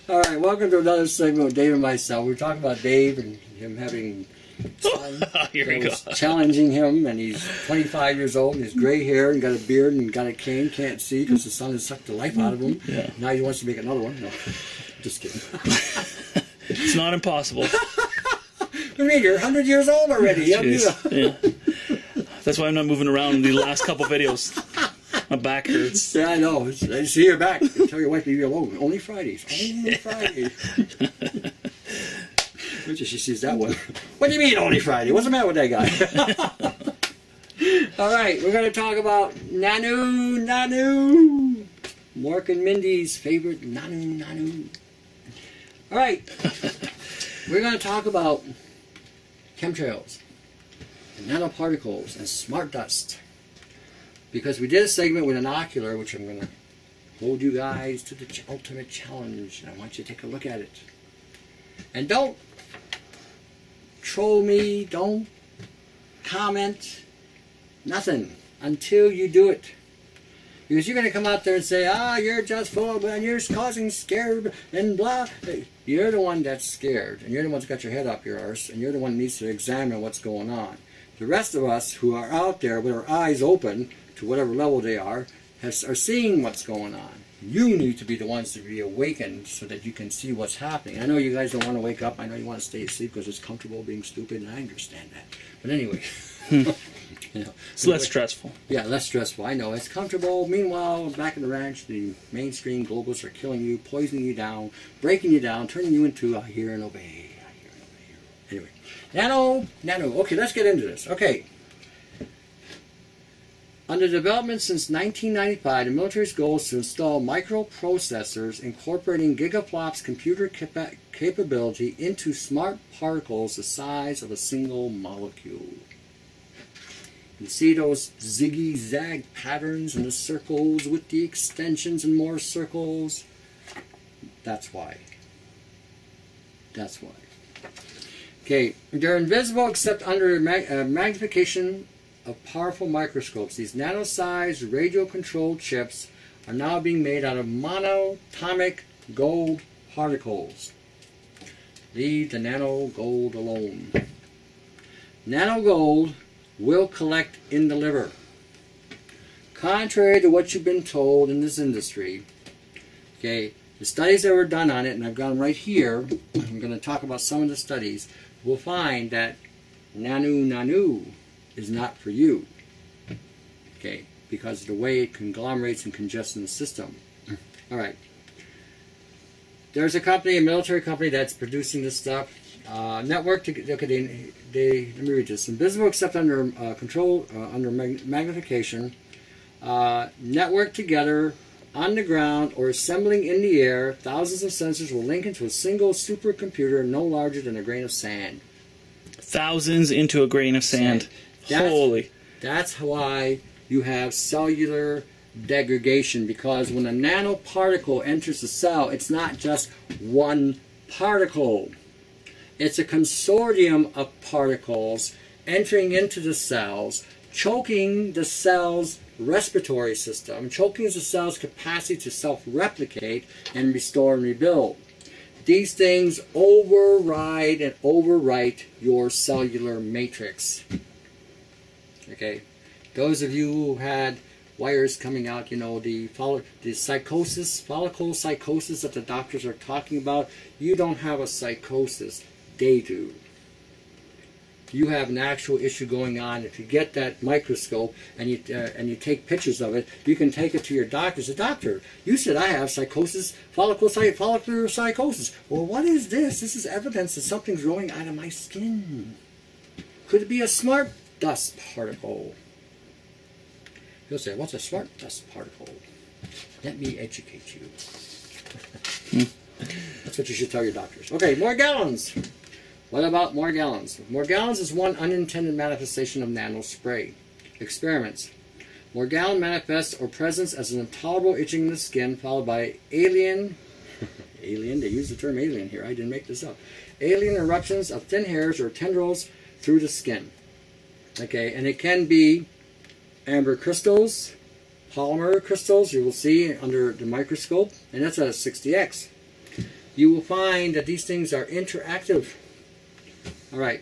All right, welcome to another segment with Dave and myself. We're talking about Dave and him having Here we go. challenging him, and he's 25 years old, and he's gray hair, and got a beard, and got a cane, can't see because the sun has sucked the life out of him. Yeah. Now he wants to make another one. No, just kidding. It's not impossible. I mean, you're 100 years old already. Jeez. Yeah. That's why I'm not moving around in the last couple videos. My back hurts. Yeah, I know. I see your back. Tell your wife to leave you alone. Only Fridays. Only Fridays. Wait till she sees that one. What do you mean only Friday? What's the matter with that guy? All right, we're going to talk about Nanu. Mork and Mindy's favorite Nanu. All right. We're going to talk about chemtrails and nanoparticles and smart dust. Because we did a segment with an ocular, which I'm going to hold you guys to the ultimate challenge. And I want you to take a look at it. And don't troll me, don't comment, nothing until you do it. Because you're going to come out there and say, you're just full of, and you're causing scare, and blah. You're the one that's scared, and you're the one that's got your head up your arse, and you're the one that needs to examine what's going on. The rest of us who are out there with our eyes open, to whatever level they are seeing what's going on. You need to be the ones to be awakened so that you can see what's happening. I know you guys don't want to wake up. I know you want to stay asleep because it's comfortable being stupid, and I understand that. But anyway. You know, it's less stressful. Yeah, less stressful. I know. It's comfortable. Meanwhile, back in the ranch, the mainstream globalists are killing you, poisoning you down, breaking you down, turning you into a hear and obey. Anyway. Nano. Okay, let's get into this. Okay. Under development since 1995, the military's goal is to install microprocessors incorporating gigaflops computer capability into smart particles the size of a single molecule. You see those ziggy-zag patterns and the circles with the extensions and more circles? That's why. That's why. Okay, they're invisible except under magnification of powerful microscopes. These nano-sized radio-controlled chips are now being made out of monatomic gold particles. Leave the nano gold alone. Nano gold will collect in the liver. Contrary to what you've been told in this industry, okay, the studies that were done on it, and I've got them right here, I'm going to talk about some of the studies, will find that nanu is not for you, okay, because of the way it conglomerates and congests in the system. All right. There's a company, a military company, that's producing this stuff. Network to let me read this. Invisible except under under magnification. Network together on the ground or assembling in the air. Thousands of sensors will link into a single supercomputer no larger than a grain of sand. Thousands into a grain of sand. Holy. That's why you have cellular degradation, because when a nanoparticle enters the cell, it's not just one particle. It's a consortium of particles entering into the cells, choking the cell's respiratory system, choking the cell's capacity to self-replicate and restore and rebuild. These things override and overwrite your cellular matrix. Okay, those of you who had wires coming out, you know, the psychosis, follicle psychosis that the doctors are talking about, you don't have a psychosis. They do. You have an actual issue going on. If you get that microscope and you take pictures of it, you can take it to your doctor. Say, doctor, you said I have psychosis, follicular psychosis. Well, what is this? This is evidence that something's growing out of my skin. Could it be a smart dust particle? He'll say, what's a smart dust particle? Let me educate you. That's what you should tell your doctors. Okay, Morgellons. What about Morgellons? Morgellons is one unintended manifestation of nanospray. Experiments. Morgellon manifests or presents as an intolerable itching in the skin, followed by alien, they use the term alien here, I didn't make this up, alien eruptions of thin hairs or tendrils through the skin. Okay, and it can be amber crystals, polymer crystals, you will see under the microscope, and that's at a 60x. you will find that these things are interactive. All right.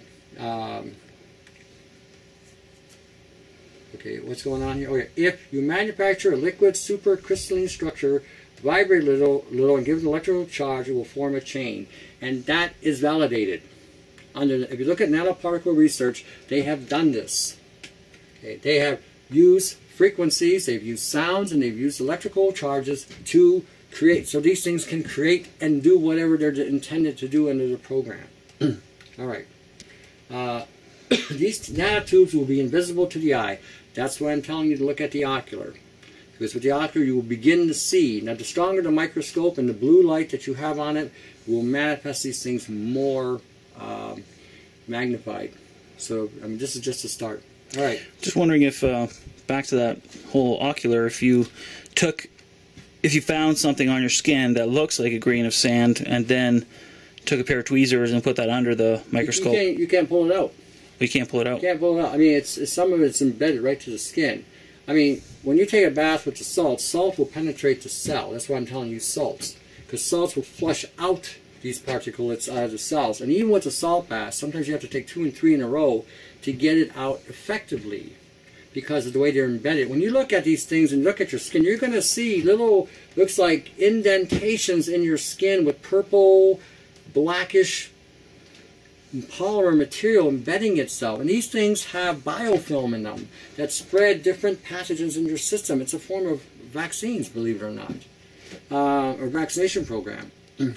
Okay, what's going on here? Okay, if you manufacture a liquid supercrystalline structure, vibrate a little, and give it an electrical charge, it will form a chain, and that is validated. If you look at nanoparticle research, they have done this. Okay, they have used frequencies, they've used sounds, and they've used electrical charges to create. So these things can create and do whatever they're intended to do under the program. All right. These nanotubes will be invisible to the eye. That's why I'm telling you to look at the ocular. Because with the ocular you will begin to see. Now the stronger the microscope and the blue light that you have on it will manifest these things more magnified. So I mean, this is just a start. All right. Just wondering if, back to that whole ocular, if you found something on your skin that looks like a grain of sand and then took a pair of tweezers and put that under the microscope. You can't pull it out. You can't pull it out. You can't pull it out. I mean, it's some of it's embedded right to the skin. I mean, when you take a bath with the salt will penetrate the cell. That's why I'm telling you salts. Because salts will flush out these particulates out of the cells. And even with a salt bath, sometimes you have to take 2 and 3 in a row to get it out effectively because of the way they're embedded. When you look at these things and look at your skin, you're going to see little, looks like indentations in your skin with purple, blackish polymer material embedding itself. And these things have biofilm in them that spread different pathogens in your system. It's a form of vaccines, believe it or not, or vaccination program.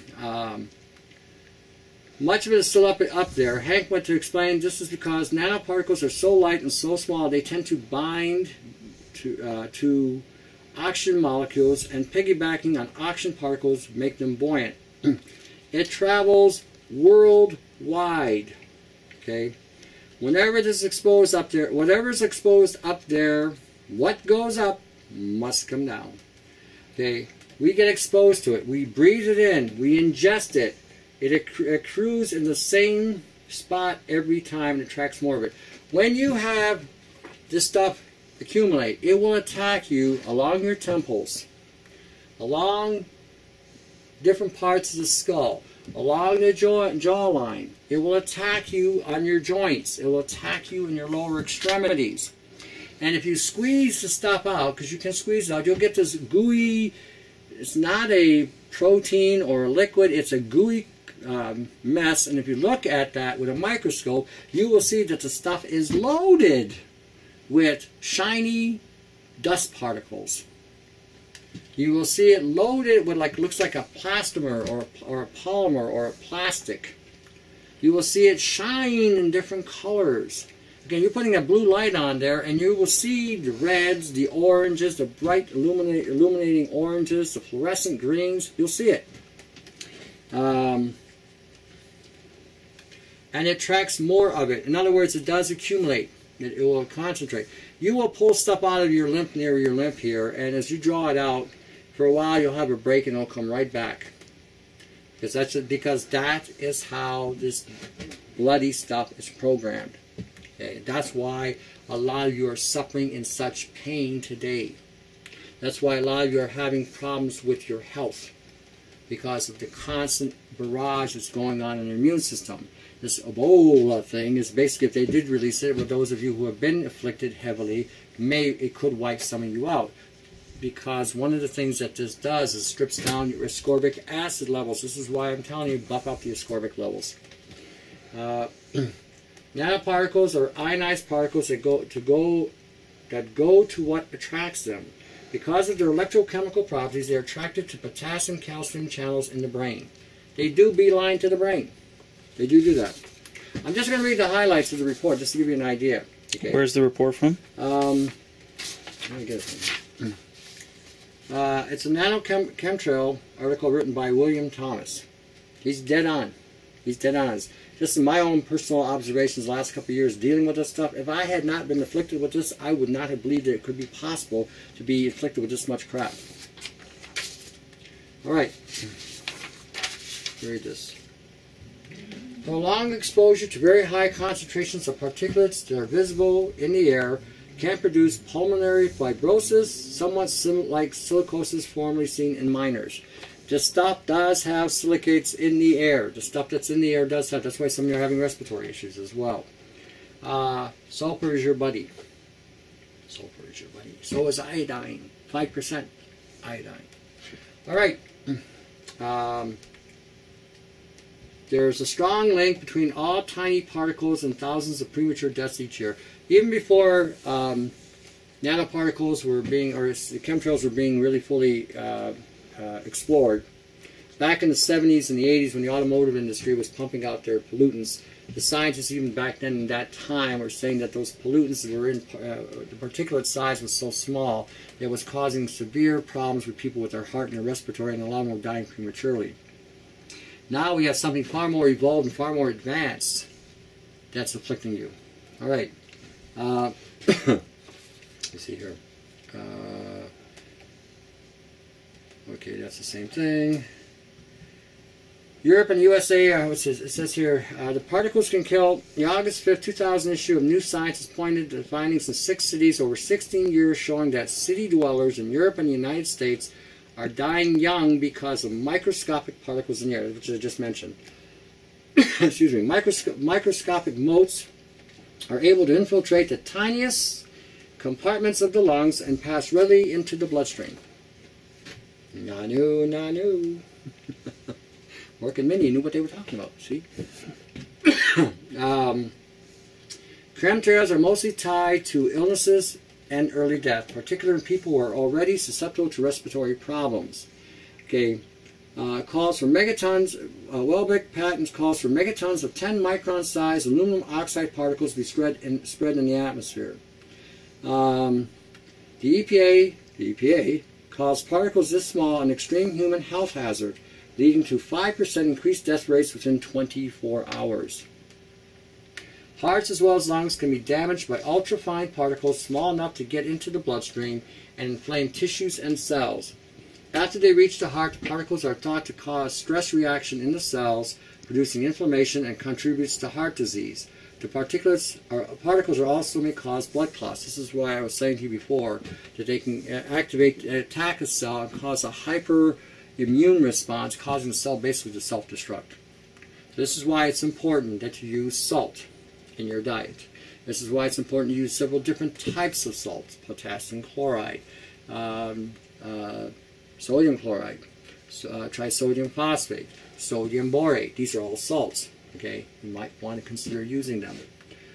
Much of it is still up there. Hank went to explain this is because nanoparticles are so light and so small they tend to bind to oxygen molecules, and piggybacking on oxygen particles make them buoyant. It travels worldwide. Okay, whenever it is exposed up there, whatever is exposed up there, what goes up must come down. Okay, we get exposed to it, we breathe it in, we ingest it. It accrues in the same spot every time and attracts more of it. When you have this stuff accumulate, it will attack you along your temples, along different parts of the skull, along the jawline. It will attack you on your joints. It will attack you in your lower extremities. And if you squeeze the stuff out, because you can squeeze it out, you'll get this gooey, it's not a protein or a liquid, it's a gooey mess. And if you look at that with a microscope, you will see that the stuff is loaded with shiny dust particles. You will see it loaded with looks like a plastomer or a polymer or a plastic. You will see it shine in different colors. Again, you're putting a blue light on there, and you will see the reds, the oranges, the bright illuminating oranges, the fluorescent greens. You'll see it. And it tracks more of it. In other words, it does accumulate. It will concentrate. You will pull stuff out of your lymph near your lymph here, and as you draw it out, for a while you'll have a break and it'll come right back. Because that is how this bloody stuff is programmed. Okay? That's why a lot of you are suffering in such pain today. That's why a lot of you are having problems with your health, because of the constant barrage that's going on in your immune system. This Ebola thing is basically, if they did release it, with those of you who have been afflicted heavily, it could wipe some of you out. Because one of the things that this does is strips down your ascorbic acid levels. This is why I'm telling you, buff up the ascorbic levels. Nanoparticles are ionized particles that go to what attracts them. Because of their electrochemical properties, they are attracted to potassium-calcium channels in the brain. They do beeline to the brain. They do that. I'm just going to read the highlights of the report just to give you an idea. Okay. Where's the report from? Let me get it from you. It's a nanochemtrail article written by William Thomas. He's dead on. He's dead on. Just in my own personal observations the last couple of years dealing with this stuff, if I had not been afflicted with this, I would not have believed that it could be possible to be afflicted with this much crap. All right. Read this. Prolonged exposure to very high concentrations of particulates that are visible in the air can produce pulmonary fibrosis, somewhat like silicosis formerly seen in miners. This stuff does have silicates in the air. The stuff that's in the air does have. That's why some of you are having respiratory issues as well. Sulfur is your buddy. Sulfur is your buddy. So is iodine. 5% iodine. All right. There's a strong link between all tiny particles and thousands of premature deaths each year. Even before nanoparticles were being, or the chemtrails were being really fully explored, back in the 70s and the 80s when the automotive industry was pumping out their pollutants, the scientists even back then in that time were saying that those pollutants that were in, the particulate size was so small that it was causing severe problems with people with their heart and their respiratory, and a lot of them were dying prematurely. Now we have something far more evolved and far more advanced that's afflicting you. All right. Let's see here. Okay, that's the same thing. Europe and USA, it says here, the particles can kill. The August 5th, 2000 issue of New Science has pointed to findings in 6 cities over 16 years showing that city dwellers in Europe and the United States are dying young because of microscopic particles in the air, which I just mentioned. Excuse me. Microscopic motes are able to infiltrate the tiniest compartments of the lungs and pass readily into the bloodstream. Nanu, nanu. Mork and Minnie knew what they were talking about, see? Chemtrails are mostly tied to illnesses and early death, particularly in people who are already susceptible to respiratory problems. Okay, calls for megatons, Welbeck patents calls for megatons of 10 micron size aluminum oxide particles to be spread in the atmosphere. The EPA calls particles this small an extreme human health hazard, leading to 5% increased death rates within 24 hours. Hearts as well as lungs can be damaged by ultrafine particles small enough to get into the bloodstream and inflame tissues and cells. After they reach the heart, the particles are thought to cause stress reaction in the cells, producing inflammation and contributes to heart disease. The particles are also may cause blood clots. This is why I was saying to you before that they can attack a cell and cause a hyperimmune response, causing the cell basically to self-destruct. This is why it's important that you use salt in your diet. This is why it's important to use several different types of salts: potassium chloride, sodium chloride, trisodium phosphate, sodium borate. These are all salts. Okay, you might want to consider using them.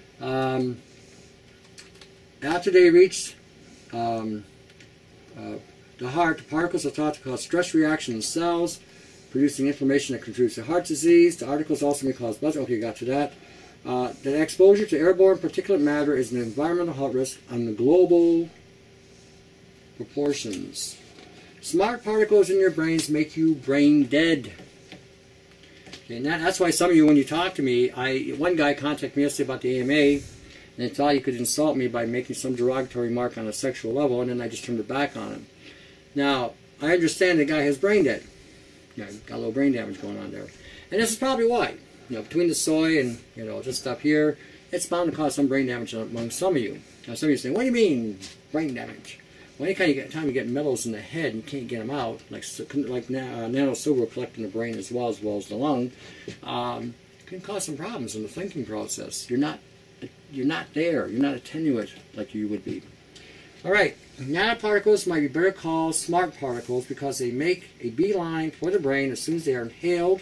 After they reach the heart, the particles are thought to cause stress reaction in cells, producing inflammation that contributes to heart disease. The particles also may cause blood. Okay, got to that. That exposure to airborne particulate matter is an environmental health risk on the global proportions. Smart particles in your brains make you brain dead. Okay, and that's why some of you, when you talk to me, one guy contacted me yesterday about the AMA, and they thought he could insult me by making some derogatory mark on a sexual level, and then I just turned it back on him. Now, I understand the guy has brain dead. Yeah, got a little brain damage going on there. And this is probably why. Between the soy and, this stuff here, it's bound to cause some brain damage among some of you. Now, some of you are saying, what do you mean, brain damage? Well, anytime you get metals in the head and you can't get them out, like nanosilver will collect in the brain as well as the lung, can cause some problems in the thinking process. You're not there. You're not attenuate like you would be. All right, nanoparticles might be better called smart particles because they make a beeline for the brain as soon as they are inhaled.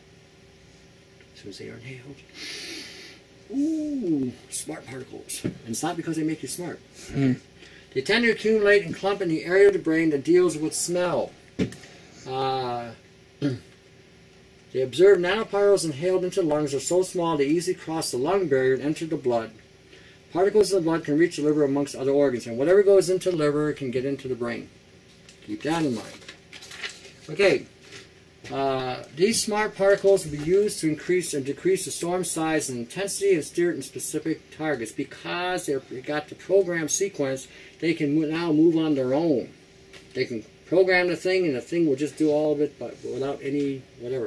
Ooh, smart particles. And it's not because they make you smart. Mm. They tend to accumulate and clump in the area of the brain that deals with smell. They observe nanoparticles inhaled into the lungs are so small they easily cross the lung barrier and enter the blood. Particles in the blood can reach the liver amongst other organs, and whatever goes into the liver can get into the brain. Keep that in mind. Okay. These smart particles will be used to increase and decrease the storm size and intensity and steer it in specific targets. Because they've got the program sequence, they can now move on their own. They can program the thing, and the thing will just do all of it, but without any whatever.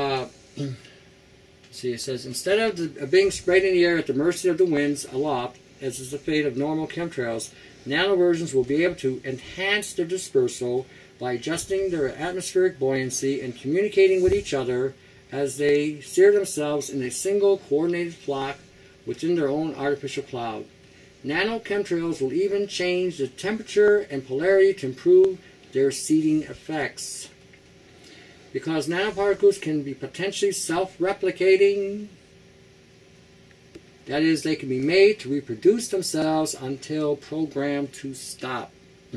See, it says, instead of being sprayed in the air at the mercy of the winds aloft, as is the fate of normal chemtrails, nanoversions will be able to enhance their dispersal by adjusting their atmospheric buoyancy and communicating with each other as they steer themselves in a single coordinated flock within their own artificial cloud. Nanochemtrails will even change the temperature and polarity to improve their seeding effects. Because nanoparticles can be potentially self-replicating, that is, they can be made to reproduce themselves until programmed to stop.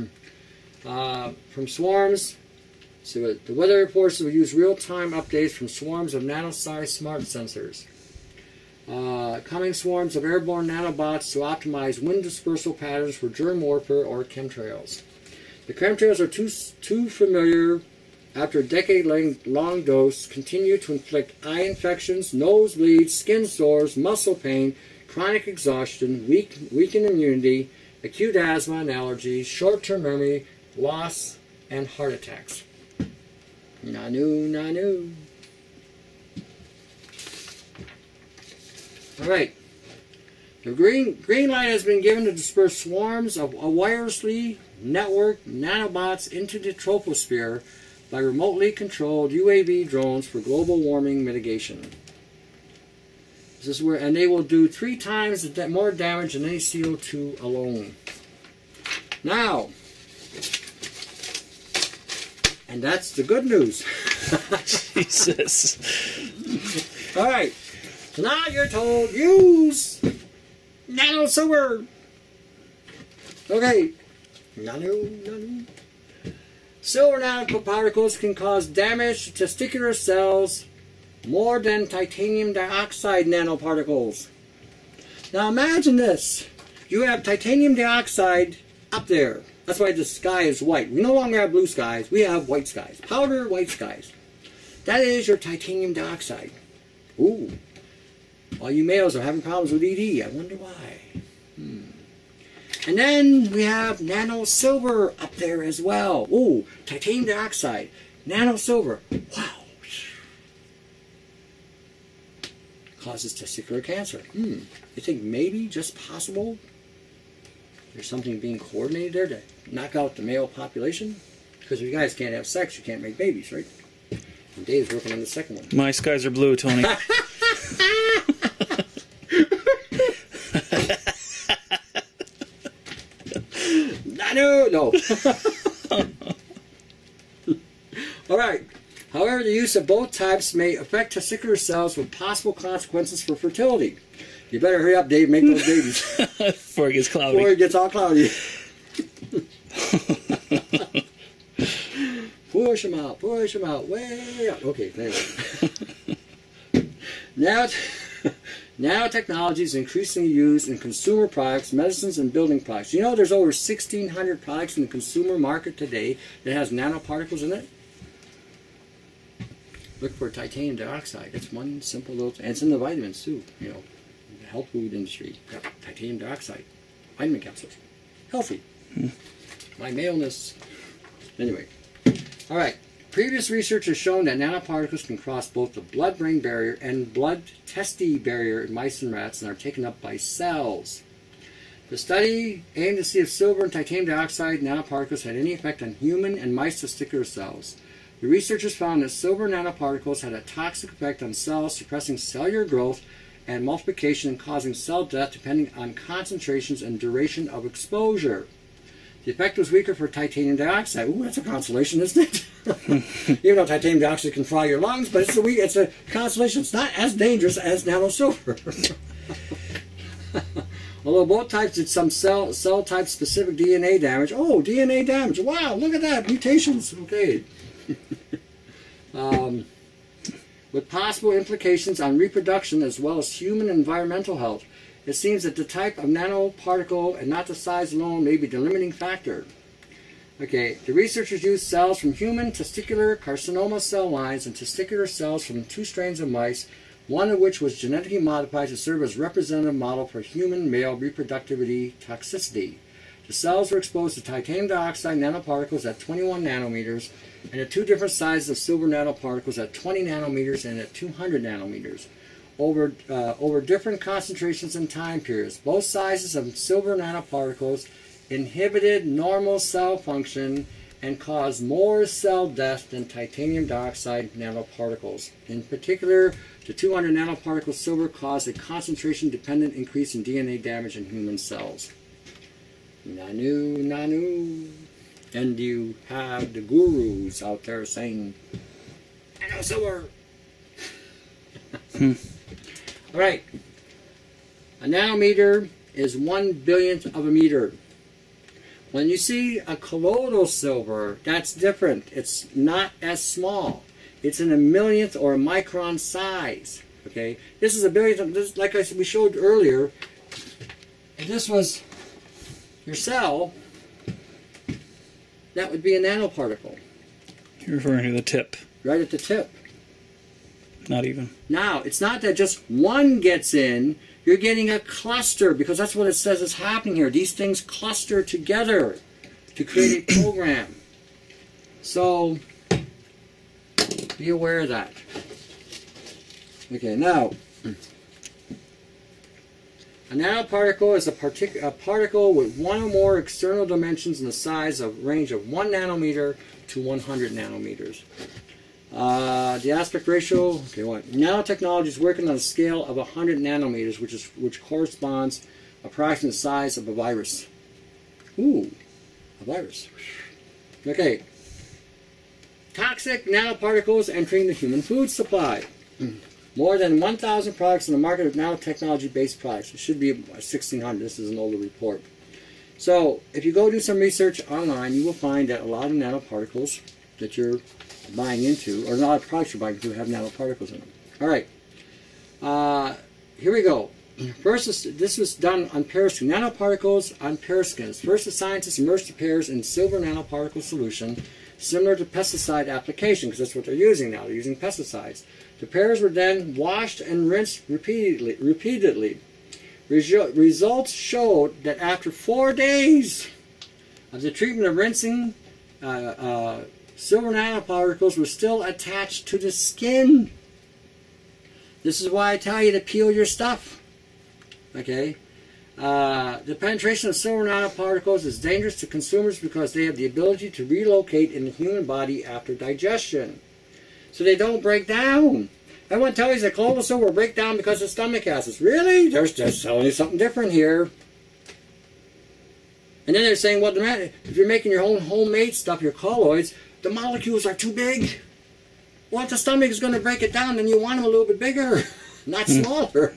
From swarms, so the weather reports will use real-time updates from swarms of nano-sized smart sensors. Coming swarms of airborne nanobots to optimize wind dispersal patterns for germ warfare or chemtrails. The chemtrails are too familiar. After a decade-long dose, continue to inflict eye infections, nosebleeds, skin sores, muscle pain, chronic exhaustion, weakened immunity, acute asthma and allergies, short-term memory loss, and heart attacks. Nanu, nanu. All right. The green light has been given to disperse swarms of wirelessly networked nanobots into the troposphere by remotely controlled UAV drones for global warming mitigation. This is where, and they will do 3 times more damage than any CO2 alone. Now, and that's the good news. Jesus. All right. So now you're told use nano silver. Okay. Nano. Silver nanoparticles can cause damage to testicular cells more than titanium dioxide nanoparticles. Now imagine this. You have titanium dioxide up there. That's why the sky is white. We no longer have blue skies. We have white skies. Powder white skies. That is your titanium dioxide. Ooh. All you males are having problems with ED. I wonder why. And then we have nano silver up there as well. Ooh, titanium dioxide, nano silver. Wow. Causes testicular cancer. You think maybe, just possible, there's something being coordinated there to knock out the male population? Because if you guys can't have sex, you can't make babies, right? And Dave's working on the second one. My skies are blue, Tony. No. All right. However, the use of both types may affect testicular cells with possible consequences for fertility. You better hurry up, Dave, make those babies. Before it gets cloudy. Before it gets all cloudy. Push them out, way up. Okay, anyway. Now technology is increasingly used in consumer products, medicines, and building products. You know there's over 1,600 products in the consumer market today that has nanoparticles in it? Look for titanium dioxide. That's one simple little thing. And it's in the vitamins too, you know. The health food industry. Got titanium dioxide. Vitamin capsules. Healthy. My maleness. Anyway. Alright. Previous research has shown that nanoparticles can cross both the blood-brain barrier and blood-testis barrier in mice and rats and are taken up by cells. The study aimed to see if silver and titanium dioxide nanoparticles had any effect on human and mice testicular cells. The researchers found that silver nanoparticles had a toxic effect on cells, suppressing cellular growth and multiplication and causing cell death depending on concentrations and duration of exposure. The effect was weaker for titanium dioxide. Ooh, that's a consolation, isn't it? Even though titanium dioxide can fry your lungs, but it's a consolation. It's not as dangerous as nanosilver. Although both types did some cell type specific DNA damage. Oh, DNA damage. Wow, look at that. Mutations. Okay. With possible implications on reproduction as well as human and environmental health. It seems that the type of nanoparticle and not the size alone may be the limiting factor. Okay, the researchers used cells from human testicular carcinoma cell lines and testicular cells from 2 strains of mice, one of which was genetically modified to serve as representative model for human male reproductivity toxicity. The cells were exposed to titanium dioxide nanoparticles at 21 nanometers and at 2 different sizes of silver nanoparticles at 20 nanometers and at 200 nanometers. over different concentrations and time periods. Both sizes of silver nanoparticles inhibited normal cell function and caused more cell death than titanium dioxide nanoparticles. In particular, the 200 nanoparticle silver caused a concentration-dependent increase in DNA damage in human cells. Nanu, nanu. And you have the gurus out there saying, nano silver. All right. A nanometer is 1/1000th of a meter. When you see a colloidal silver, that's different. It's not as small. It's in a millionth or a micron size. Okay, this is a billionth. This, like I said, we showed earlier. If this was your cell, that would be a nanoparticle. You're referring to the tip. Right at the tip. Not even. Now, it's not that just one gets in. You're getting a cluster, because that's what it says is happening here. These things cluster together to create a program. So, be aware of that. Okay, now, a nanoparticle is a particle with one or more external dimensions in the size of range of 1 nanometer to 100 nanometers. The aspect ratio, okay, what? Nanotechnology is working on a scale of 100 nanometers, which corresponds approximately the size of a virus. Ooh, a virus. Okay. Toxic nanoparticles entering the human food supply. More than 1,000 products in the market of nanotechnology-based products. It should be 1,600. This is an older report. So, if you go do some research online, you will find that a lot of nanoparticles that you're buying into, or a lot of products you're buying into, have nanoparticles in them. All right. Here we go. First, this was done on pearskin. Nanoparticles on pearskins. First, the scientists immersed the pears in silver nanoparticle solution, similar to pesticide application, because that's what they're using now. They're using pesticides. The pears were then washed and rinsed repeatedly. Results showed that after 4 days of the treatment of rinsing, silver nanoparticles were still attached to the skin. This is why I tell you to peel your stuff. Okay? The penetration of silver nanoparticles is dangerous to consumers because they have the ability to relocate in the human body after digestion. So they don't break down. Everyone tells you that colloidal silver will break down because of stomach acids. Really? They're telling you something different here. And then they're saying, well, if you're making your own homemade stuff, your colloids, the molecules are too big. Well, if the stomach is going to break it down, then you want them a little bit bigger, not smaller.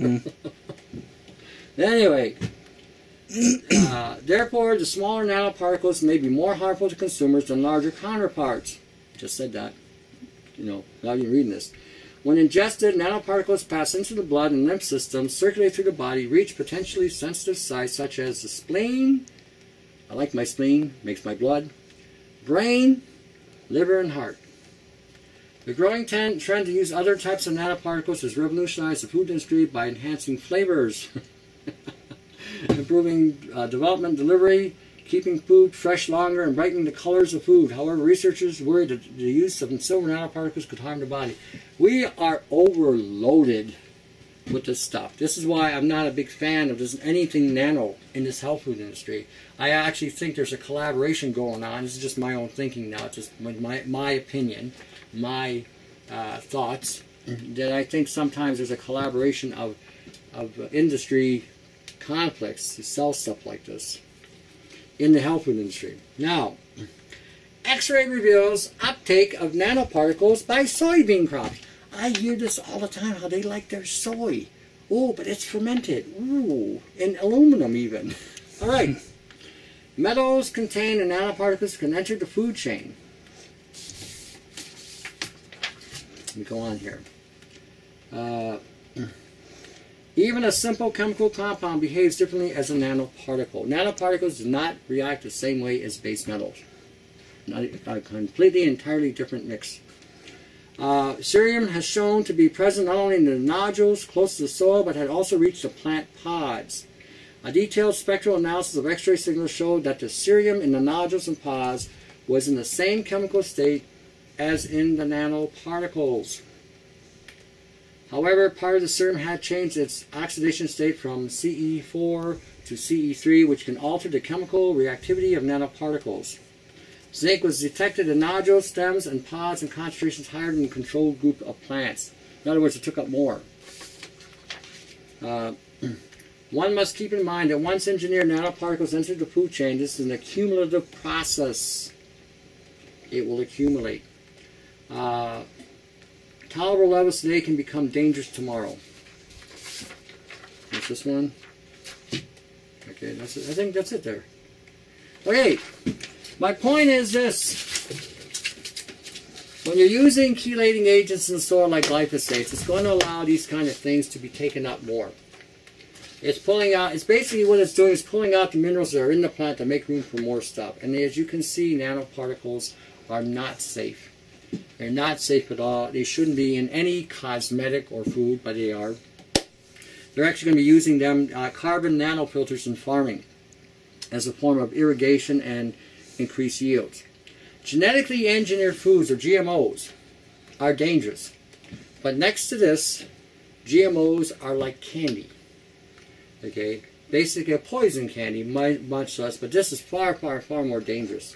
Anyway, therefore, the smaller nanoparticles may be more harmful to consumers than larger counterparts. Just said that, without even reading this. When ingested, nanoparticles pass into the blood and lymph system, circulate through the body, reach potentially sensitive sites such as the spleen. I like my spleen, makes my blood. Brain, liver, and heart. The growing trend to use other types of nanoparticles has revolutionized the food industry by enhancing flavors, improving development delivery, keeping food fresh longer, and brightening the colors of food. However, researchers worry that the use of silver nanoparticles could harm the body. We are overloaded with this stuff. This is why I'm not a big fan of anything nano in this health food industry. I actually think there's a collaboration going on. This is just my own thinking now. It's just my opinion, my thoughts, that I think sometimes there's a collaboration of industry conflicts to sell stuff like this in the health food industry. Now, X-ray reveals uptake of nanoparticles by soybean crops. I hear this all the time, how they like their soy. Oh, but it's fermented. Ooh, and aluminum even. All right. Metals contained in nanoparticles can enter the food chain. Let me go on here. Even a simple chemical compound behaves differently as a nanoparticle. Nanoparticles do not react the same way as base metals. Not a completely, entirely different mix. Cerium has shown to be present not only in the nodules close to the soil, but had also reached the plant pods. A detailed spectral analysis of X-ray signals showed that the cerium in the nodules and pods was in the same chemical state as in the nanoparticles. However, part of the serum had changed its oxidation state from CE4 to CE3, which can alter the chemical reactivity of nanoparticles. Zinc was detected in nodules, stems, and pods in concentrations higher than the control group of plants. In other words, it took up more. One must keep in mind that once engineered nanoparticles enter the food chain, this is an accumulative process. It will accumulate. Tolerable levels today can become dangerous tomorrow. What's this one? Okay, that's it. I think that's it there. Okay, my point is this. When you're using chelating agents in the soil like glyphosates, it's going to allow these kind of things to be taken up more. It's pulling out, it's basically what it's doing is pulling out the minerals that are in the plant to make room for more stuff. And as you can see, nanoparticles are not safe. They're not safe at all. They shouldn't be in any cosmetic or food, but they are. They're actually going to be using them, carbon nanofilters in farming as a form of irrigation and increased yields. Genetically engineered foods, or GMOs, are dangerous. But next to this, GMOs are like candy. Okay, basically a poison candy, much less, but this is far, far, far more dangerous.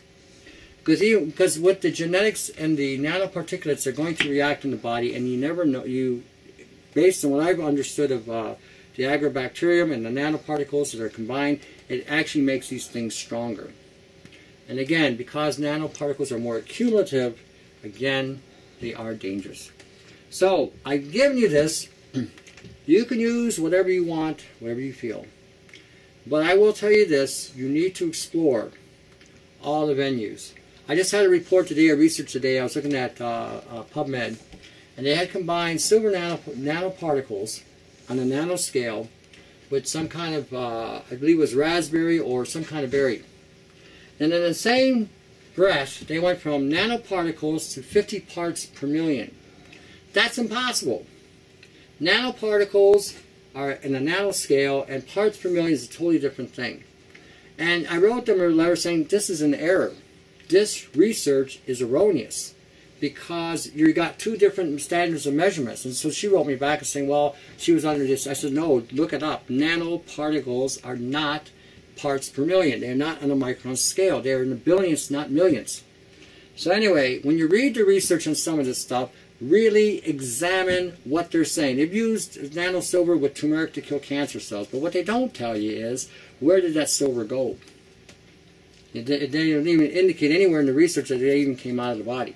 Because with the genetics and the nanoparticulates, they're going to react in the body, and you never know. Based on what I've understood of the agrobacterium and the nanoparticles that are combined, it actually makes these things stronger. And again, because nanoparticles are more accumulative, again, they are dangerous. So I've given you this. You can use whatever you want, whatever you feel. But I will tell you this, you need to explore all the venues. I just had a report today, a research today, I was looking at PubMed, and they had combined silver nanoparticles on a nanoscale with some kind of, I believe it was raspberry or some kind of berry. And in the same breath, they went from nanoparticles to 50 parts per million. That's impossible. Nanoparticles are in a nanoscale, and parts per million is a totally different thing. And I wrote them a letter saying this is an error. This research is erroneous because you got two different standards of measurements. And so she wrote me back and saying, well, she was under this. I said, no, look it up. Nanoparticles are not parts per million. They're not on a micron scale. They're in the billions, not millions. So anyway, when you read the research on some of this stuff, really examine what they're saying. They've used nanosilver with turmeric to kill cancer cells, but what they don't tell you is, where did that silver go? They don't even indicate anywhere in the research that it even came out of the body.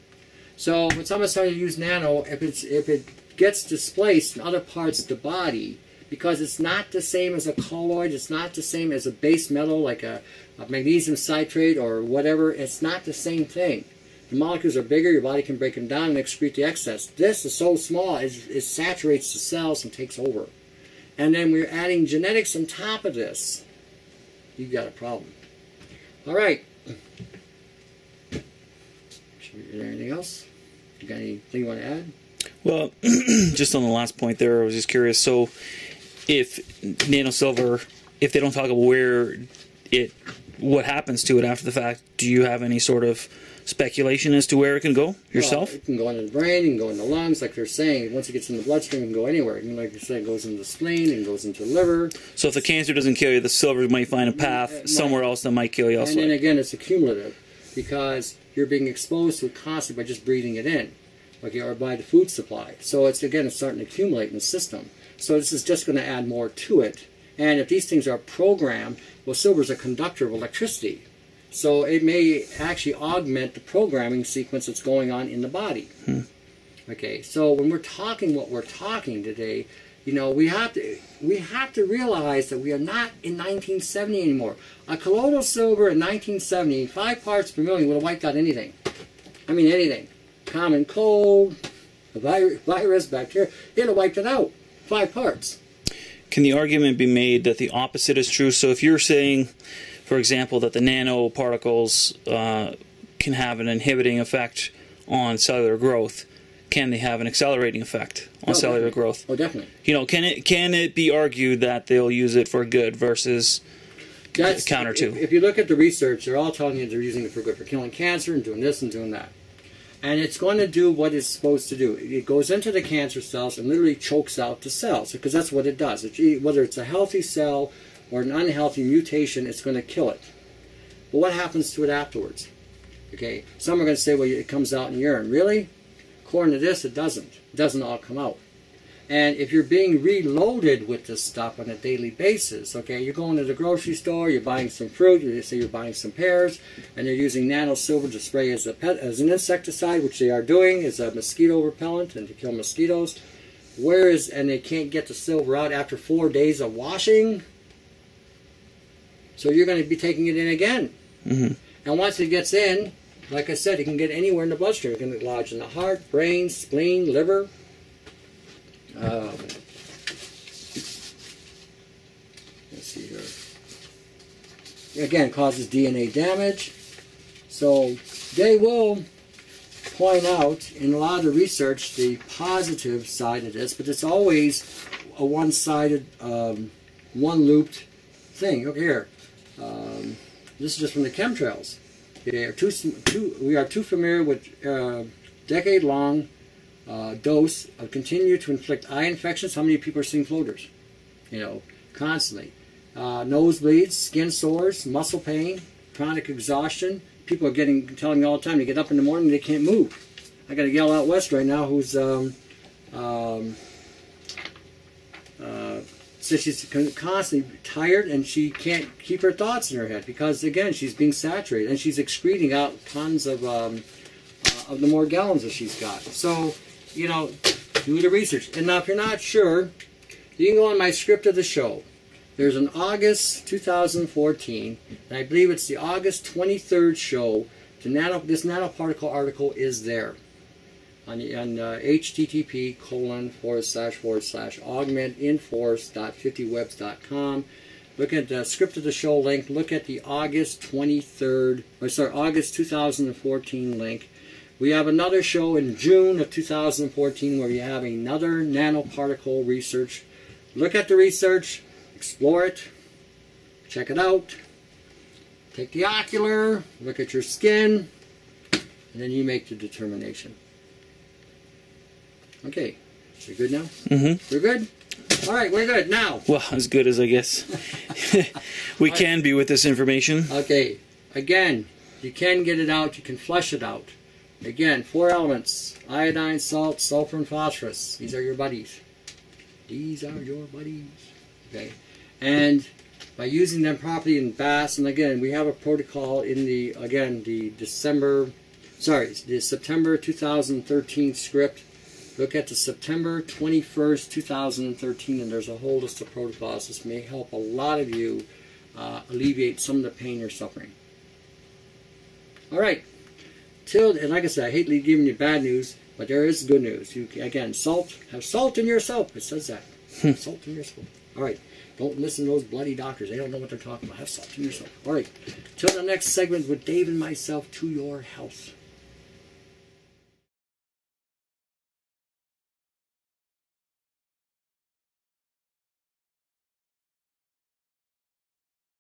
So when someone's trying to use nano, if it gets displaced in other parts of the body, because it's not the same as a colloid, it's not the same as a base metal like a magnesium citrate or whatever, it's not the same thing. The molecules are bigger, your body can break them down and excrete the excess. This is so small, it saturates the cells and takes over. And then we're adding genetics on top of this. You've got a problem. All right. Is there anything else? You got anything you want to add? Well, just on the last point there, I was just curious. So if nanosilver, if they don't talk about what happens to it after the fact, do you have any sort of speculation as to where it can go yourself? Well, it can go into the brain, it can go in the lungs, like they're saying. Once it gets in the bloodstream, it can go anywhere. And like you said, it goes into the spleen, and goes into the liver. So if the cancer doesn't kill you, the silver might find a path somewhere else that might kill you elsewhere. And then again, it's accumulative, because you're being exposed to it constantly by just breathing it in, okay, or by the food supply. So it's starting to accumulate in the system. So this is just going to add more to it. And if these things are programmed, well, silver is a conductor of electricity. So it may actually augment the programming sequence that's going on in the body. Okay, so when we're talking what we're talking today, we have to realize that we are not in 1970 anymore. A colloidal silver in 1970, 5 parts per million would have wiped out anything. I mean anything. Common cold, a virus, bacteria, it would have wiped it out. 5 parts. Can the argument be made that the opposite is true? So if you're saying, for example, that the nanoparticles can have an inhibiting effect on cellular growth, can they have an accelerating effect on cellular growth? Oh, definitely. Can it be argued that they'll use it for good versus counter to? If you look at the research, they're all telling you they're using it for good, for killing cancer and doing this and doing that. And it's going to do what it's supposed to do. It goes into the cancer cells and literally chokes out the cells, because that's what it does. Whether it's a healthy cell or an unhealthy mutation, it's going to kill it. But what happens to it afterwards? Okay, some are going to say, well, it comes out in urine. Really? According to this, it doesn't. It doesn't all come out. And if you're being reloaded with this stuff on a daily basis, okay, you're going to the grocery store, you're buying some fruit, you say you're buying some pears, and they're using nanosilver to spray as an insecticide, which they are doing, as a mosquito repellent and to kill mosquitoes. And they can't get the silver out after 4 days of washing. So you're going to be taking it in again. Mm-hmm. And once it gets in, like I said, it can get anywhere in the bloodstream. It can lodge in the heart, brain, spleen, liver. Let's see here. Again, causes DNA damage. So they will point out in a lot of the research the positive side of this, but it's always a one-sided, one-looped thing. Look here. This is just from the chemtrails. We are too familiar with decade-long dose of continue to inflict eye infections. How many people are seeing floaters? Constantly. Nosebleeds, skin sores, muscle pain, chronic exhaustion. People are telling me all the time, they get up in the morning, they can't move. I got a gal out west right now who's says she's constantly tired and she can't keep her thoughts in her head because, again, she's being saturated and she's excreting out tons of the more gallons that she's got. So, do the research. And now, if you're not sure, you can go on my script of the show. There's an August 2014, and I believe it's the August 23rd show. This nanoparticle article is there on http://augmentinforce.50webs.com. Look at the script of the show link. Look at the August 2014 link. We have another show in June of 2014 where we have another nanoparticle research. Look at the research, explore it, check it out, take the ocular, look at your skin, and then you make the determination. Okay, so you're good now? Mm-hmm. We're good? All right, we're good now. Well, as good as I guess we can be with this information. Okay, again, you can get it out, you can flush it out. Again, 4 elements: iodine, salt, sulfur, and phosphorus. These are your buddies. These are your buddies. Okay, and by using them properly in baths, and again, we have a protocol in the September 2013 script. Look at the September 21st, 2013, and there's a whole list of protocols. This may help a lot of you alleviate some of the pain you're suffering. All right. And like I said, I hate giving you bad news, but there is good news. Again, have salt in your soap. It says that. Salt in your soap. All right. Don't listen to those bloody doctors. They don't know what they're talking about. Have salt in your soap. All right. Till the next segment with Dave and myself, to your health.